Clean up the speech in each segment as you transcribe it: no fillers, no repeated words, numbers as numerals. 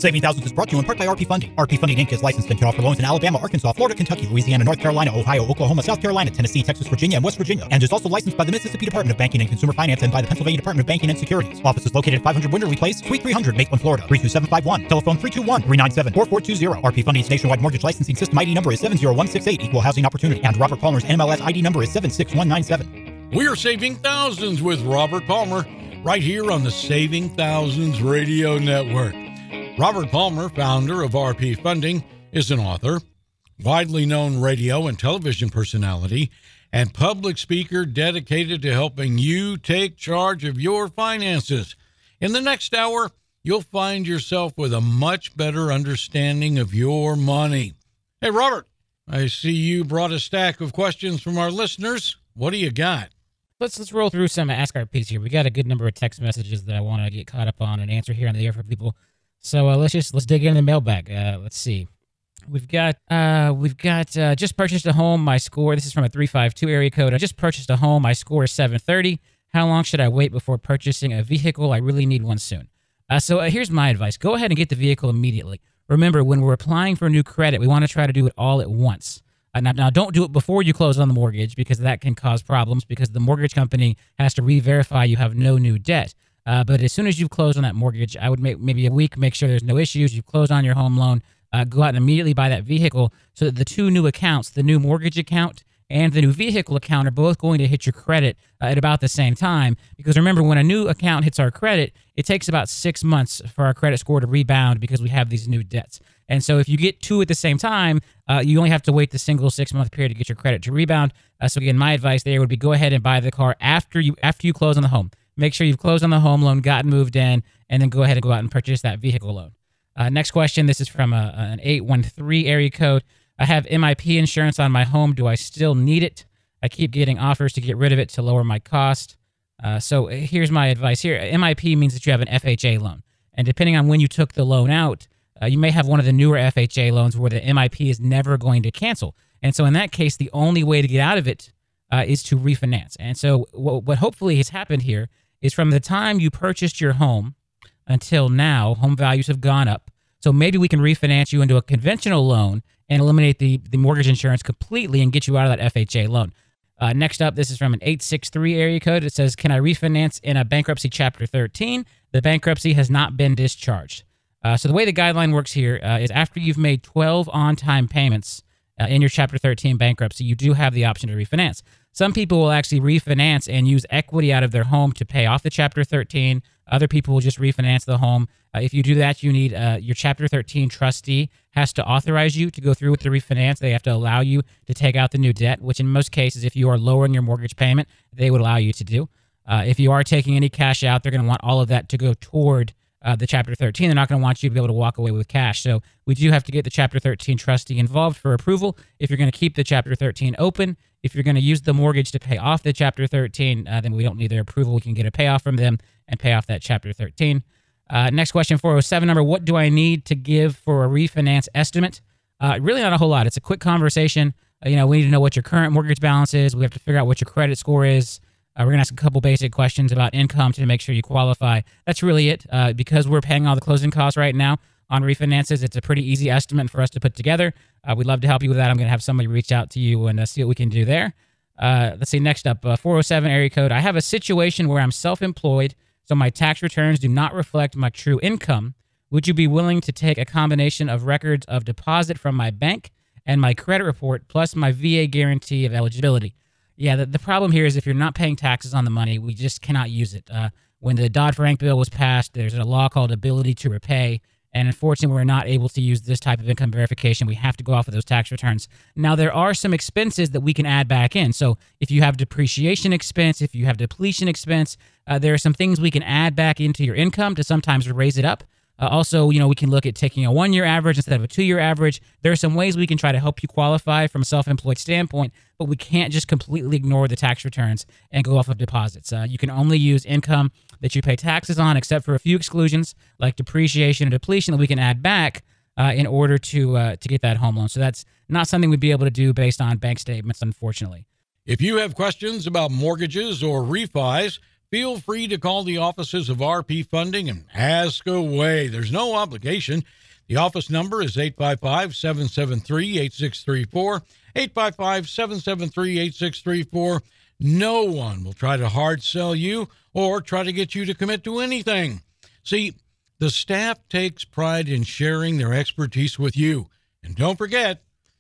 Saving Thousands is brought to you in part by RP Funding. RP Funding Inc. is licensed and can offer loans in Alabama, Arkansas, Florida, Kentucky, Louisiana, North Carolina, Ohio, Oklahoma, South Carolina, Tennessee, Texas, Virginia, and West Virginia, and is also licensed by the Mississippi Department of Banking and Consumer Finance and by the Pennsylvania Department of Banking and Securities. Office is located at 500 Winterly Place, Suite 300, Maitland, Florida, 32751. Telephone 321-397-4420. RP Funding's nationwide mortgage licensing system ID number is 70168, Equal Housing Opportunity, and Robert Palmer's NMLS ID number is 76197. We're saving thousands with Robert Palmer right here on the Saving Thousands Radio Network. Robert Palmer, founder of RP Funding, is an author, widely known radio and television personality, and public speaker dedicated to helping you take charge of your finances. In the next hour, you'll find yourself with a much better understanding of your money. Hey, Robert, I see you brought a stack of questions from our listeners. What do you got? Let's roll through some Ask RPs here. We got a good number of text messages that I want to get caught up on and answer here on the air for people. So let's dig into the mailbag. Let's see. We've got just purchased a home. My score. This is from a 352 area code. I just purchased a home. My score is 730. How long should I wait before purchasing a vehicle? I really need one soon. So here's my advice. Go ahead and get the vehicle immediately. Remember, when we're applying for new credit, we want to try to do it all at once. Now, don't do it before you close on the mortgage because that can cause problems because the mortgage company has to re-verify you have no new debt. But as soon as you've closed on that mortgage, I would maybe a week, make sure there's no issues. You've closed on your home loan. Go out and immediately buy that vehicle so that the two new accounts, the new mortgage account and the new vehicle account, are both going to hit your credit at about the same time. Because remember, when a new account hits our credit, it takes about 6 months for our credit score to rebound because we have these new debts. And so if you get two at the same time, you only have to wait the single 6-month period to get your credit to rebound. So again, my advice there would be go ahead and buy the car after you close on the home. Make sure you've closed on the home loan, gotten moved in, and then go ahead and go out and purchase that vehicle loan. Next question. This is from an 813 area code. I have MIP insurance on my home. Do I still need it? I keep getting offers to get rid of it to lower my cost. So here's my advice here. MIP means that you have an FHA loan. And depending on when you took the loan out, you may have one of the newer FHA loans where the MIP is never going to cancel. And so in that case, the only way to get out of it is to refinance. And so what hopefully has happened here is from the time you purchased your home until now, home values have gone up. So maybe we can refinance you into a conventional loan and eliminate the mortgage insurance completely and get you out of that FHA loan. Next up, this is from an 863 area code. It says, can I refinance in a bankruptcy Chapter 13? The bankruptcy has not been discharged. So the way the guideline works here is after you've made 12 on-time payments in your Chapter 13 bankruptcy, you do have the option to refinance. Some people will actually refinance and use equity out of their home to pay off the Chapter 13. Other people will just refinance the home. If you do that, you need your Chapter 13 trustee has to authorize you to go through with the refinance. They have to allow you to take out the new debt, which in most cases, if you are lowering your mortgage payment, they would allow you to do. If you are taking any cash out, they're going to want all of that to go toward the Chapter 13. They're not going to want you to be able to walk away with cash. So we do have to get the Chapter 13 trustee involved for approval. If you're going to keep the Chapter 13 open, if you're going to use the mortgage to pay off the Chapter 13, then we don't need their approval. We can get a payoff from them and pay off that Chapter 13. Next question, 407 number, what do I need to give for a refinance estimate? Really not a whole lot. It's a quick conversation. We need to know what your current mortgage balance is. We have to figure out what your credit score is. We're going to ask a couple basic questions about income to make sure you qualify. That's really it. Because we're paying all the closing costs right now on refinances, it's a pretty easy estimate for us to put together. We'd love to help you with that. I'm going to have somebody reach out to you and see what we can do there. Let's see, next up, 407 area code. I have a situation where I'm self-employed, so my tax returns do not reflect my true income. Would you be willing to take a combination of records of deposit from my bank and my credit report plus my VA guarantee of eligibility? Yeah, the problem here is if you're not paying taxes on the money, we just cannot use it. When the Dodd-Frank bill was passed, there's a law called ability to repay, and unfortunately, we're not able to use this type of income verification. We have to go off of those tax returns. Now, there are some expenses that we can add back in. So if you have depreciation expense, if you have depletion expense, there are some things we can add back into your income to sometimes raise it up. Also, we can look at taking a 1-year average instead of a 2-year average. There are some ways we can try to help you qualify from a self-employed standpoint, but we can't just completely ignore the tax returns and go off of deposits. You can only use income that you pay taxes on, except for a few exclusions like depreciation and depletion that we can add back in order to get that home loan. So that's not something we'd be able to do based on bank statements, unfortunately. If you have questions about mortgages or refis, feel free to call the offices of RP Funding and ask away. There's no obligation. The office number is 855-773-8634, 855-773-8634. No one will try to hard sell you or try to get you to commit to anything. See, the staff takes pride in sharing their expertise with you. And don't forget,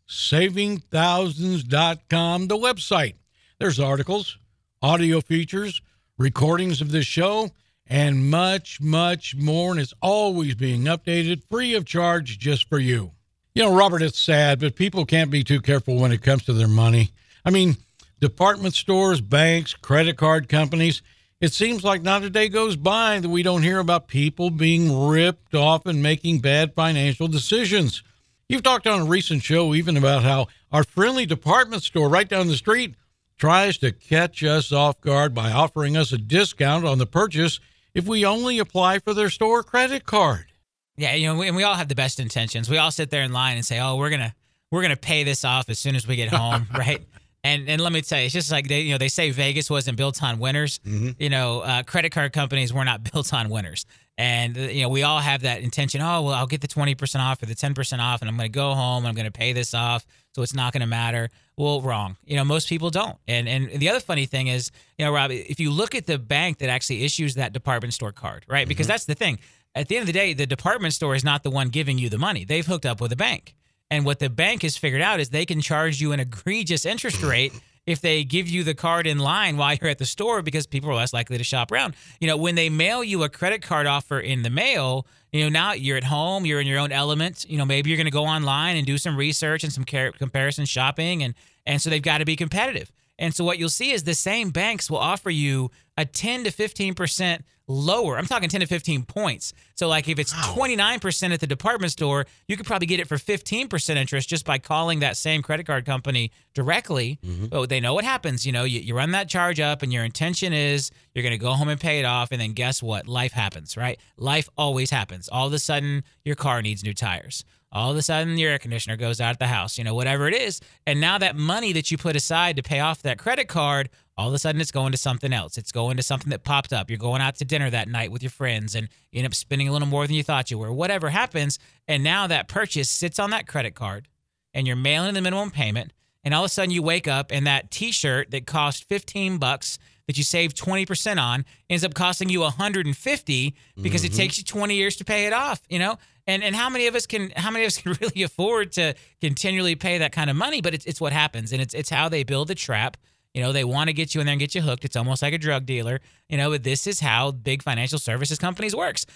savingthousands.com, the website. There's articles, audio features, recordings of this show, and much, much more. And it's always being updated free of charge just for you. You know, Robert, it's sad, but people can't be too careful when it comes to their money. I mean, department stores, banks, credit card companies, it seems like not a day goes by that we don't hear about people being ripped off and making bad financial decisions. You've talked on a recent show even about how our friendly department store right down the street tries to catch us off guard by offering us a discount on the purchase if we only apply for their store credit card. Yeah, and we all have the best intentions. We all sit there in line and say, "Oh, we're gonna pay this off as soon as we get home," right? And let me tell you, it's just like they say Vegas wasn't built on winners. Mm-hmm. Credit card companies were not built on winners. And we all have that intention. Oh, well, I'll get the 20% off or the 10% off, and I'm going to go home and I'm going to pay this off, so it's not going to matter. Well, wrong. Most people don't. And the other funny thing is, Rob, if you look at the bank that actually issues that department store card, right? Because that's the thing. At the end of the day, the department store is not the one giving you the money. They've hooked up with a bank. And what the bank has figured out is they can charge you an egregious interest rate if they give you the card in line while you're at the store, because people are less likely to shop around. When they mail you a credit card offer in the mail, now you're at home, you're in your own element. Maybe you're going to go online and do some research and some comparison shopping. And so they've got to be competitive. And so what you'll see is the same banks will offer you a 10 to 15% lower. I'm talking 10 to 15 points. So like if it's 29% at the department store, you could probably get it for 15% interest just by calling that same credit card company directly. Mm-hmm. But they know what happens. You run that charge up and your intention is you're going to go home and pay it off. And then guess what? Life happens, right? Life always happens. All of a sudden, your car needs new tires. All of a sudden, your air conditioner goes out at the house, whatever it is. And now that money that you put aside to pay off that credit card, all of a sudden it's going to something else. It's going to something that popped up. You're going out to dinner that night with your friends and you end up spending a little more than you thought you were. Whatever happens, and now that purchase sits on that credit card and you're mailing the minimum payment, and all of a sudden you wake up and that T-shirt that cost $15 that you saved 20% on ends up costing you $150 because it takes you 20 years to pay it off, And how many of us can really afford to continually pay that kind of money? But it's what happens, and it's how they build the trap. They want to get you in there and get you hooked. It's almost like a drug dealer. But this is how big financial services companies works.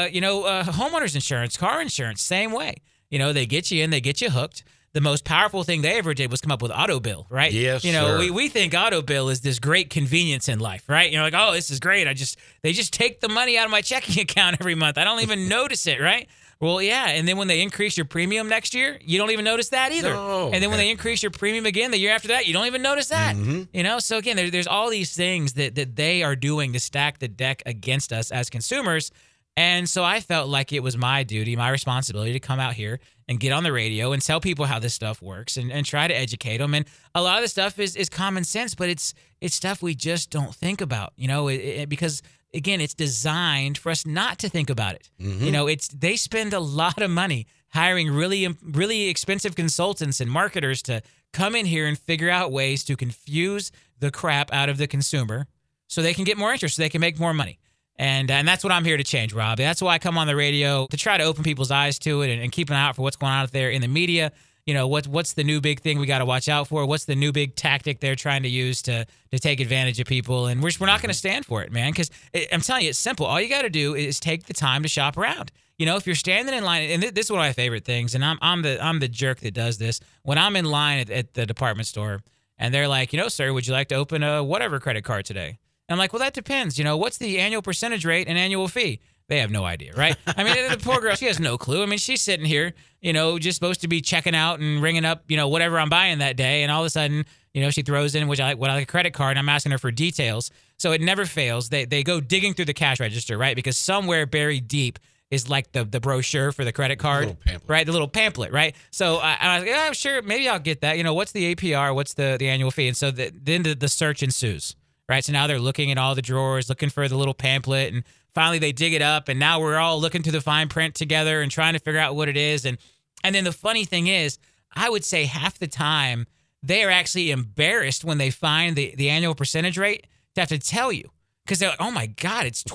Homeowners insurance, car insurance, same way. They get you in, they get you hooked. The most powerful thing they ever did was come up with auto bill, right? Yes, sir. We think auto bill is this great convenience in life, right? Like, oh, this is great. They just take the money out of my checking account every month. I don't even notice it, right? Well, yeah, and then when they increase your premium next year, you don't even notice that either. No. And then when they increase your premium again the year after that, you don't even notice that. Mm-hmm. So again, there's all these things that they are doing to stack the deck against us as consumers. And so I felt like it was my duty, my responsibility to come out here and get on the radio and tell people how this stuff works and try to educate them. And a lot of the stuff is common sense, but it's stuff we just don't think about, because again, it's designed for us not to think about it. Mm-hmm. They spend a lot of money hiring really, really expensive consultants and marketers to come in here and figure out ways to confuse the crap out of the consumer so they can get more interest, so they can make more money. And that's what I'm here to change, Rob. That's why I come on the radio, to try to open people's eyes to it and keep an eye out for what's going on out there in the media. What's the new big thing we got to watch out for? What's the new big tactic they're trying to use to take advantage of people? And we're not going to stand for it, man, because I'm telling you, it's simple. All you got to do is take the time to shop around. If you're standing in line, and this is one of my favorite things, and I'm the jerk that does this. When I'm in line at the department store, and they're like, sir, would you like to open a whatever credit card today? I'm like, well, that depends. What's the annual percentage rate and annual fee? They have no idea, right? I mean, the poor girl, she has no clue. I mean, she's sitting here, just supposed to be checking out and ringing up, whatever I'm buying that day. And all of a sudden, she throws in, what I like a credit card, and I'm asking her for details. So it never fails. They go digging through the cash register, right? Because somewhere buried deep is like the brochure for the credit card, right? The little pamphlet, right? So I was like, yeah, sure, maybe I'll get that. What's the APR? What's the annual fee? And so then the search ensues. right? So now they're looking at all the drawers, looking for the little pamphlet, and finally they dig it up, and now we're all looking through the fine print together and trying to figure out what it is. And then the funny thing is, I would say half the time they are actually embarrassed when they find the annual percentage rate to have to tell you. Because they're like, oh my God, it's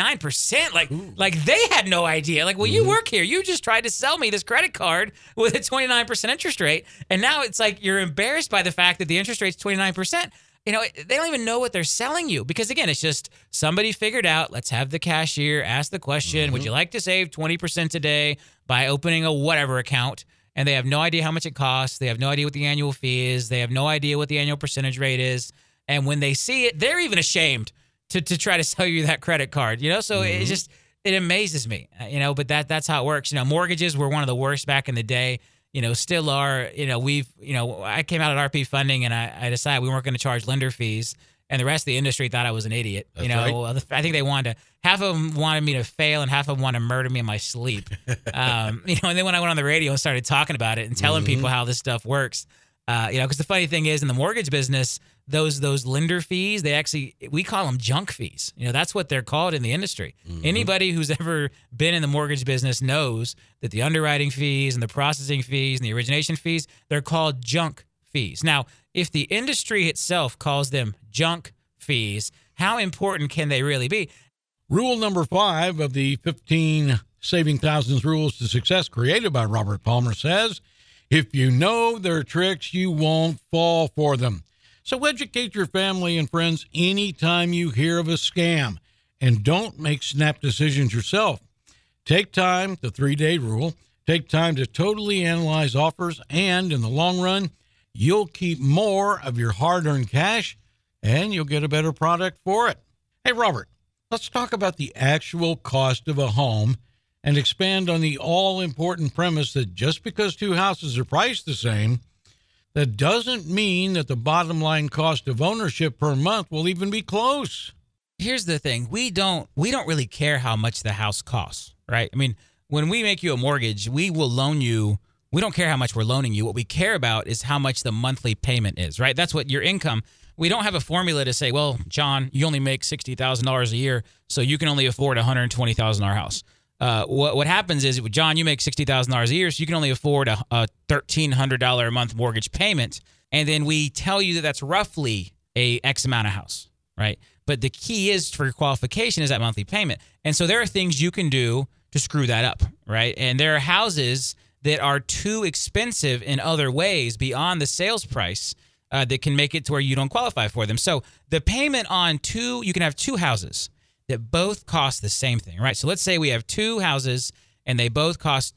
29%. Like they had no idea. Like, well, you work here. You just tried to sell me this credit card with a 29% interest rate. And now it's like you're embarrassed by the fact that the interest rate's 29%. You know, they don't even know what they're selling you. Because again, it's just somebody figured out, let's have the cashier ask the question, would you like to save 20% today by opening a whatever account? And they have no idea how much it costs. They have no idea what the annual fee is. They have no idea what the annual percentage rate is. And when they see it, they're even ashamed to try to sell you that credit card, you know? So it amazes me, you know, but that's how it works. You know, mortgages were one of the worst back in the day, you know, still are. You know, I came out at RP Funding and I decided we weren't going to charge lender fees, and the rest of the industry thought I was an idiot. That's right. I think they wanted to, half of them wanted me to fail and half of them wanted to murder me in my sleep. You know, and then when I went on the radio and started talking about it and telling people how this stuff works, you know, because the funny thing is in the mortgage business, those lender fees, we call them junk fees. You know, that's what they're called in the industry. Anybody who's ever been in the mortgage business knows that the underwriting fees and the processing fees and the origination fees, they're called junk fees. Now, if the industry itself calls them junk fees, how important can they really be? Rule number 5 of the 15 Saving Thousands Rules to Success created by Robert Palmer says, if you know their tricks, you won't fall for them. So educate your family and friends anytime you hear of a scam, and don't make snap decisions yourself. Take time, the 3-day rule, take time to totally analyze offers, and in the long run, you'll keep more of your hard-earned cash, and you'll get a better product for it. Hey, Robert, let's talk about the actual cost of a home and expand on the all-important premise that just because 2 houses are priced the same, that doesn't mean that the bottom line cost of ownership per month will even be close. Here's the thing. We don't really care how much the house costs, right? I mean, when we make you a mortgage, we will loan you. We don't care how much we're loaning you. What we care about is how much the monthly payment is, right? That's what your income. We don't have a formula to say, well, John, you only make $60,000 a year, so you can only afford a $120,000 house. What happens is, John, you make $60,000 a year, so you can only afford a $1,300 a month mortgage payment. And then we tell you that that's roughly a X amount of house, right? But the key is for qualification is that monthly payment. And so there are things you can do to screw that up, right? And there are houses that are too expensive in other ways beyond the sales price that can make it to where you don't qualify for them. So the payment on you can have 2 houses that both cost the same thing, right? So let's say we have 2 houses and they both cost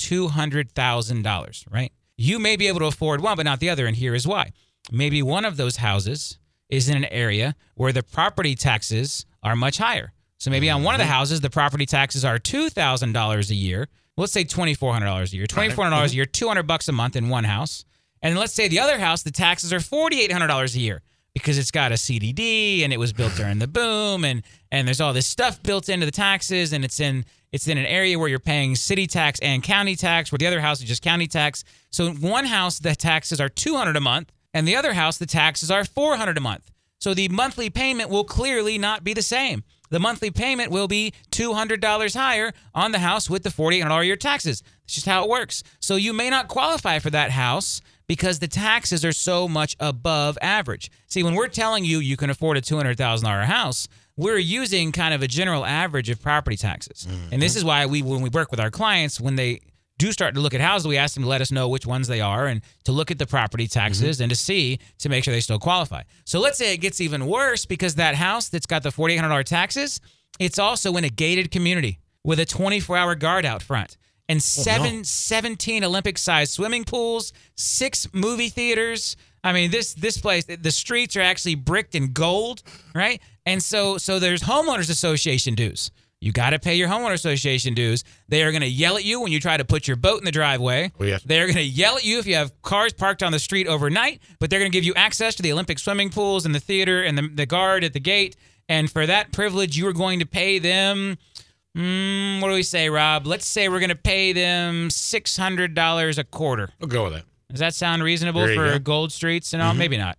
$200,000, right? You may be able to afford one, but not the other, and here is why. Maybe one of those houses is in an area where the property taxes are much higher. So maybe on one of the houses, the property taxes are $2,000 a year. Let's say $2,400 a year. $2,400 a year, $200 a month in one house. And let's say the other house, the taxes are $4,800 a year because it's got a CDD and it was built during the boom and there's all this stuff built into the taxes, and it's in an area where you're paying city tax and county tax, where the other house is just county tax. So in one house, the taxes are $200 a month, and the other house, the taxes are $400 a month. So the monthly payment will clearly not be the same. The monthly payment will be $200 higher on the house with the $4,800 a year taxes. That's just how it works. So you may not qualify for that house because the taxes are so much above average. See, when we're telling you you can afford a $200,000 house, we're using kind of a general average of property taxes. And this is why when we work with our clients, when they do start to look at houses, we ask them to let us know which ones they are and to look at the property taxes and to make sure they still qualify. So let's say it gets even worse because that house that's got the $4,800 taxes, it's also in a gated community with a 24-hour guard out front and 17 Olympic-sized swimming pools, 6 movie theaters. I mean, this place, the streets are actually bricked in gold, right? And so there's homeowners association dues. You got to pay your homeowner association dues. They are going to yell at you when you try to put your boat in the driveway. Oh, yes. They're going to yell at you if you have cars parked on the street overnight, but they're going to give you access to the Olympic swimming pools and the theater and the guard at the gate. And for that privilege, you are going to pay them, what do we say, Rob? Let's say we're going to pay them $600 a quarter. We'll go with that. Does that sound reasonable for gold streets and all? Maybe not.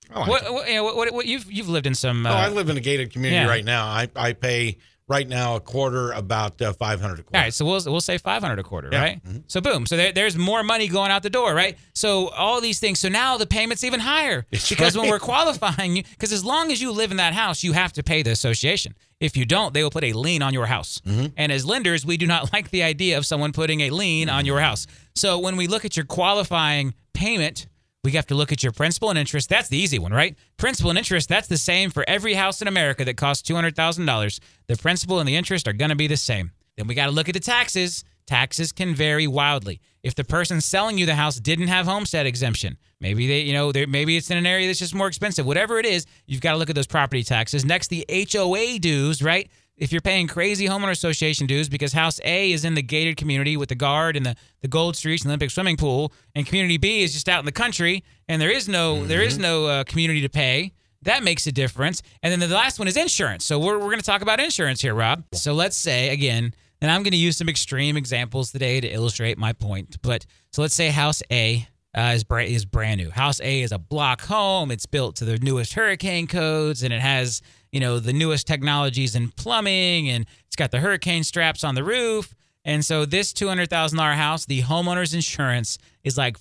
I like it. What you've lived in some? I live in a gated community right now. I pay right now a quarter, about $500 a quarter. All right, so we'll say $500 a quarter, right? Mm-hmm. So boom, so there's more money going out the door, right? So all these things. So now the payment's even higher because when we're qualifying, because as long as you live in that house, you have to pay the association. If you don't, they will put a lien on your house. Mm-hmm. And as lenders, we do not like the idea of someone putting a lien on your house. So when we look at your qualifying payment, we have to look at your principal and interest. That's the easy one, right? Principal and interest, that's the same for every house in America that costs $200,000. The principal and the interest are going to be the same. Then we got to look at the taxes. Taxes can vary wildly. If the person selling you the house didn't have homestead exemption, maybe maybe it's in an area that's just more expensive. Whatever it is, you've got to look at those property taxes. Next, the HOA dues, right? If you're paying crazy homeowner association dues because House A is in the gated community with the guard and the Gold Streets and the Olympic swimming pool, and Community B is just out in the country and there is no community to pay, that makes a difference. And then the last one is insurance. So we're going to talk about insurance here, Rob. So let's say again, and I'm going to use some extreme examples today to illustrate my point. But so let's say House A is brand new. House A is a block home. It's built to the newest hurricane codes, and it has the newest technologies in plumbing, and it's got the hurricane straps on the roof. And so this $200,000 house, the homeowner's insurance is like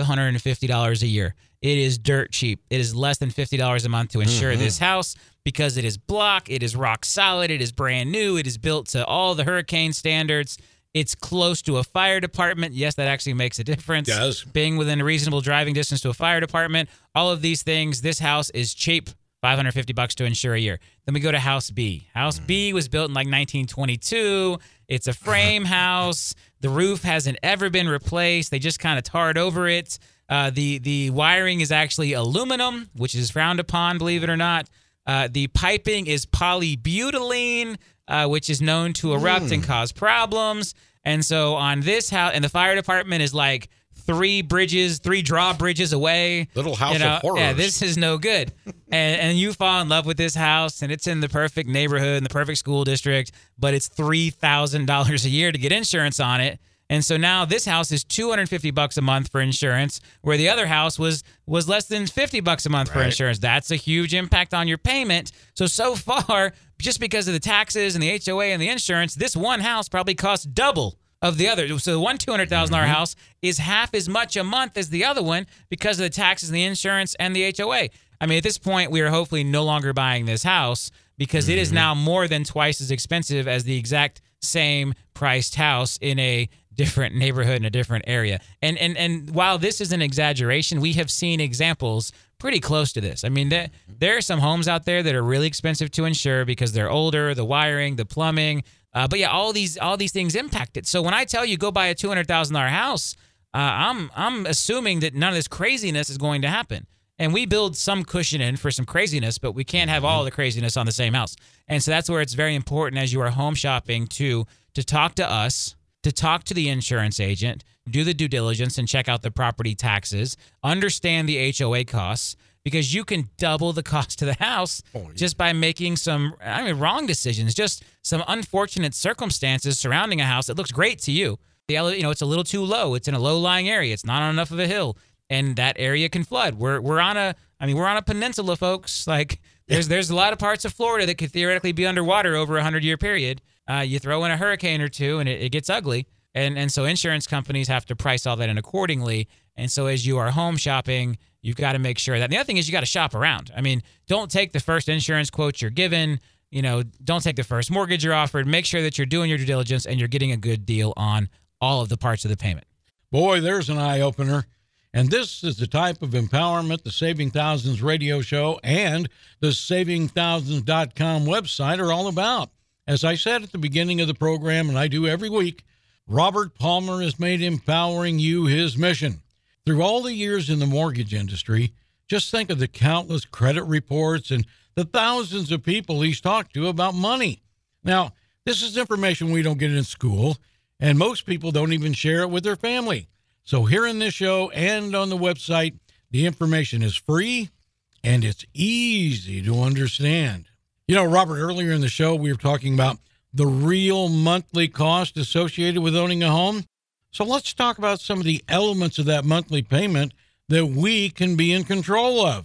$550 a year. It is dirt cheap. It is less than $50 a month to insure this house because it is block, it is rock solid, it is brand new, it is built to all the hurricane standards. It's close to a fire department. Yes, that actually makes a difference. It does. Being within a reasonable driving distance to a fire department, all of these things, this house is cheap. $550 to insure a year. Then we go to House B. House B was built in like 1922. It's a frame house. The roof hasn't ever been replaced. They just kind of tarred over it. The wiring is actually aluminum, which is frowned upon, believe it or not. The piping is polybutylene, which is known to erupt and cause problems. And so on this house, and the fire department is like 3 drawbridges away. Little house of horrors. Yeah, this is no good. and you fall in love with this house, and it's in the perfect neighborhood, in the perfect school district, but it's $3,000 a year to get insurance on it. And so now this house is $250 a month for insurance, where the other house was less than $50 a month for insurance. That's a huge impact on your payment. So far, just because of the taxes and the HOA and the insurance, this one house probably costs double of the other. So the one $200,000 house is half as much a month as the other one because of the taxes and the insurance and the HOA. I mean, at this point, we are hopefully no longer buying this house because it is now more than twice as expensive as the exact same priced house in a different neighborhood in a different area. And while this is an exaggeration, we have seen examples pretty close to this. I mean, there are some homes out there that are really expensive to insure because they're older, the wiring, the plumbing. But yeah, all these things impact it. So when I tell you go buy a $200,000 house, I'm assuming that none of this craziness is going to happen. And we build some cushion in for some craziness, but we can't have all the craziness on the same house. And so that's where it's very important as you are home shopping to talk to us, to talk to the insurance agent, do the due diligence and check out the property taxes, understand the HOA costs, because you can double the cost of the house just by making some wrong decisions, just some unfortunate circumstances surrounding a house that looks great to you. It's a little too low. It's in a low-lying area. It's not on enough of a hill, and that area can flood. We're on a peninsula, folks. Like there's a lot of parts of Florida that could theoretically be underwater over a 100-year period. You throw in a hurricane or two, and it gets ugly. And so insurance companies have to price all that in accordingly. And so as you are home shopping, you've got to make sure that. And the other thing is you got to shop around. I mean, don't take the first insurance quote you're given. Don't take the first mortgage you're offered. Make sure that you're doing your due diligence and you're getting a good deal on all of the parts of the payment. Boy, there's an eye-opener. And this is the type of empowerment the Saving Thousands radio show and the SavingThousands.com website are all about. As I said at the beginning of the program, and I do every week, Robert Palmer has made empowering you his mission. Through all the years in the mortgage industry, just think of the countless credit reports and the thousands of people he's talked to about money. Now, this is information we don't get in school, and most people don't even share it with their family. So here in this show and on the website, the information is free and it's easy to understand. Robert, earlier in the show, we were talking about the real monthly cost associated with owning a home. So let's talk about some of the elements of that monthly payment that we can be in control of.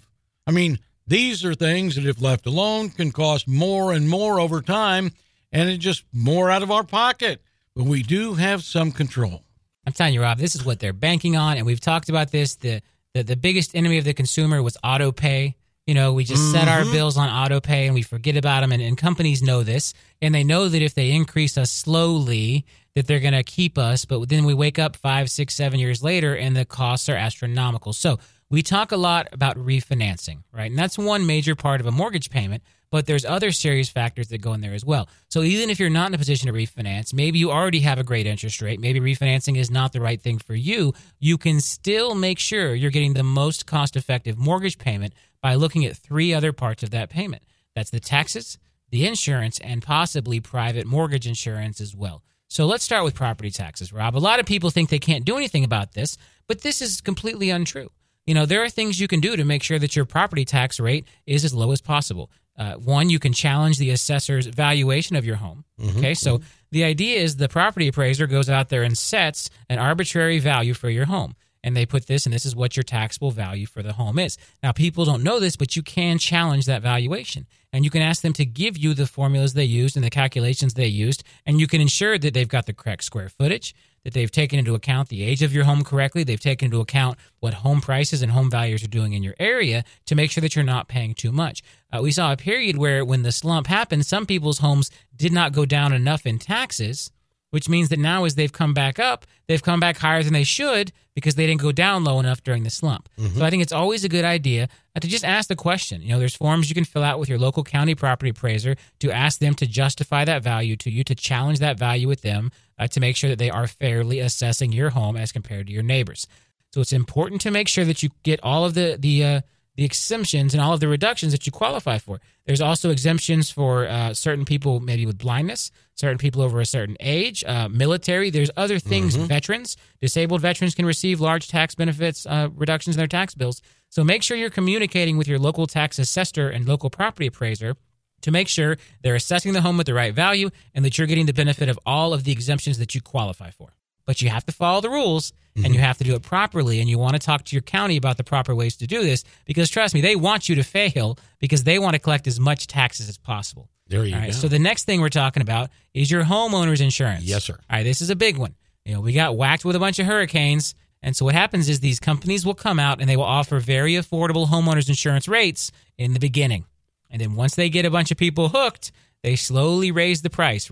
I mean, these are things that if left alone can cost more and more over time, and it's just more out of our pocket. But we do have some control. I'm telling you, Rob, this is what they're banking on, and we've talked about this. The biggest enemy of the consumer was auto pay. You know, we just set our bills on auto pay and we forget about them, and companies know this, and they know that if they increase us slowly, that they're going to keep us, but then we wake up 5, 6, 7 years later, and the costs are astronomical. So we talk a lot about refinancing, right? And that's one major part of a mortgage payment, but there's other serious factors that go in there as well. So even if you're not in a position to refinance, maybe you already have a great interest rate, maybe refinancing is not the right thing for you, you can still make sure you're getting the most cost-effective mortgage payment by looking at 3 other parts of that payment. That's the taxes, the insurance, and possibly private mortgage insurance as well. So let's start with property taxes, Rob. A lot of people think they can't do anything about this, but this is completely untrue. You know, there are things you can do to make sure that your property tax rate is as low as possible. One, you can challenge the assessor's valuation of your home. Okay, so the idea is the property appraiser goes out there and sets an arbitrary value for your home. And they put this, and this is what your taxable value for the home is. Now, people don't know this, but you can challenge that valuation. And you can ask them to give you the formulas they used and the calculations they used, and you can ensure that they've got the correct square footage, that they've taken into account the age of your home correctly, they've taken into account what home prices and home values are doing in your area to make sure that you're not paying too much. We saw a period where when the slump happened, some people's homes did not go down enough in taxes, which means that now as they've come back up, they've come back higher than they should because they didn't go down low enough during the slump. So I think it's always a good idea to just ask the question. You know, there's forms you can fill out with your local county property appraiser to ask them to justify that value to you, to challenge that value with them, to make sure that they are fairly assessing your home as compared to your neighbors. So it's important to make sure that you get all of the exemptions and all of the reductions that you qualify for. There's also exemptions for certain people maybe with blindness, certain people over a certain age, military. There's other things, veterans, disabled veterans can receive large tax benefits, reductions in their tax bills. So make sure you're communicating with your local tax assessor and local property appraiser to make sure they're assessing the home with the right value and that you're getting the benefit of all of the exemptions that you qualify for. But you have to follow the rules, and you have to do it properly, and you want to talk to your county about the proper ways to do this because, trust me, they want you to fail because they want to collect as much taxes as possible. There you go. So the next thing we're talking about is your homeowner's insurance. Yes, sir. All right, this is a big one. You know, we got whacked with a bunch of hurricanes, and so what happens is these companies will come out and they will offer very affordable homeowners insurance rates in the beginning. And then once they get a bunch of people hooked, they slowly raise the price.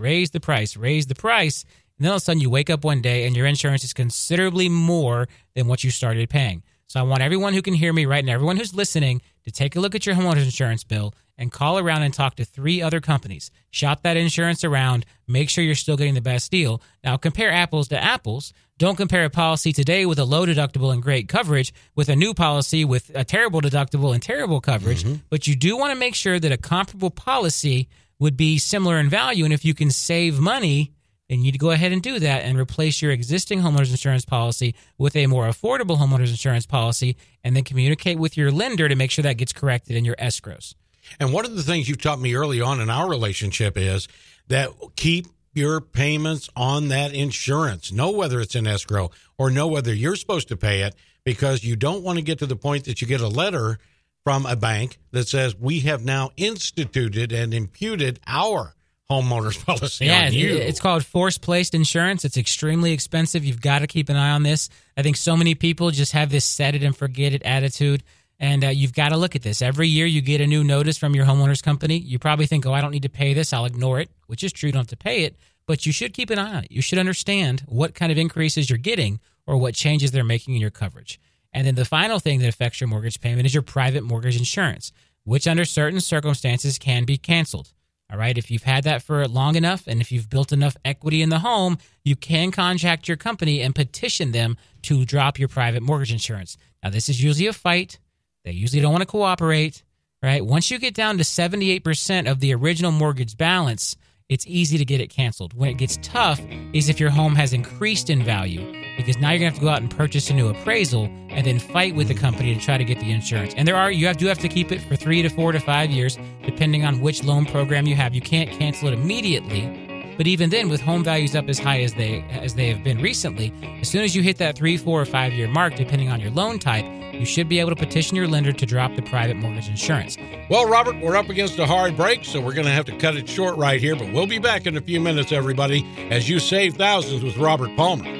And then all of a sudden you wake up one day and your insurance is considerably more than what you started paying. So I want everyone who can hear me right now, everyone who's listening, to take a look at your homeowner's insurance bill and call around and talk to 3 other companies. Shop that insurance around. Make sure you're still getting the best deal. Now, compare apples to apples. Don't compare a policy today with a low deductible and great coverage with a new policy with a terrible deductible and terrible coverage. But you do want to make sure that a comparable policy would be similar in value. And if you can save money, then you need to go ahead and do that and replace your existing homeowner's insurance policy with a more affordable homeowner's insurance policy, and then communicate with your lender to make sure that gets corrected in your escrows. And one of the things you taught me early on in our relationship is that keep your payments on that insurance. Know whether it's in escrow or know whether you're supposed to pay it, because you don't want to get to the point that you get a letter from a bank that says we have now instituted and imputed our homeowner's policy on you. It's called force-placed insurance. It's extremely expensive. You've got to keep an eye on this. I think so many people just have this set it and forget it attitude, and you've got to look at this. Every year you get a new notice from your homeowner's company. You probably think, I don't need to pay this. I'll ignore it, which is true. You don't have to pay it, but you should keep an eye on it. You should understand what kind of increases you're getting or what changes they're making in your coverage. And then the final thing that affects your mortgage payment is your private mortgage insurance, which under certain circumstances can be canceled. All right, if you've had that for long enough and if you've built enough equity in the home, you can contact your company and petition them to drop your private mortgage insurance. Now, this is usually a fight. They usually don't want to cooperate, right? Once you get down to 78% of the original mortgage balance, it's easy to get it canceled. When it gets tough is if your home has increased in value, because now you're going to have to go out and purchase a new appraisal and then fight with the company to try to get the insurance. And you do have to keep it for 3 to 4 to 5 years, depending on which loan program you have. You can't cancel it immediately, But even then, with home values up as high as they have been recently, as soon as you hit that 3, 4, or 5 year mark, depending on your loan type, you should be able to petition your lender to drop the private mortgage insurance. Well, Robert, we're up against a hard break, so we're going to have to cut it short right here, but we'll be back in a few minutes, everybody, as you save thousands with Robert Palmer.